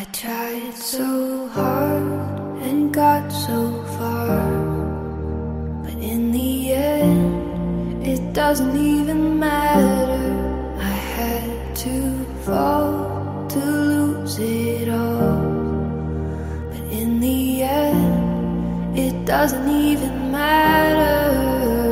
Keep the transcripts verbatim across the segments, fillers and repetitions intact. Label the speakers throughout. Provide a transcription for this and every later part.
Speaker 1: I tried so hard and got so far, but in the end, it doesn't even matter. I had to fall to lose it all, but in the end, it doesn't even matter.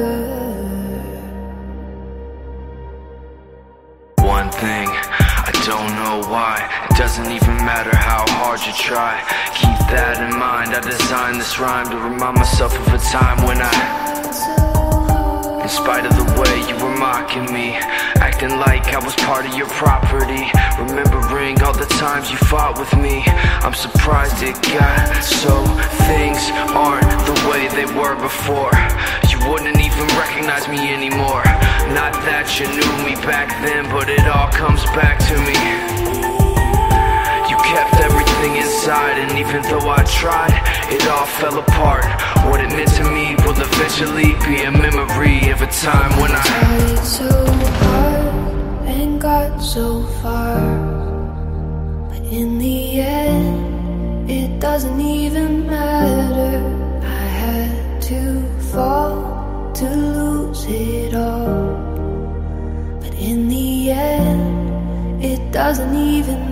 Speaker 2: One thing, I don't know why, it doesn't even matter how hard you try. Keep that in mind, I designed this rhyme to remind myself of a time when I, in spite of the way you were mocking me, acting like I was part of your property, remembering all the times you fought with me, I'm surprised it got so things aren't the way they were before. You wouldn't even recognize me anymore. Not that you knew me back then, but it all comes back to me. You kept everything inside, and even though I tried, it all fell apart. What it meant to me will eventually be a memory of a time when I
Speaker 1: tried so hard and got so far, but in the end, it doesn't even matter. I had to fall to lose it all, but in the end, it doesn't even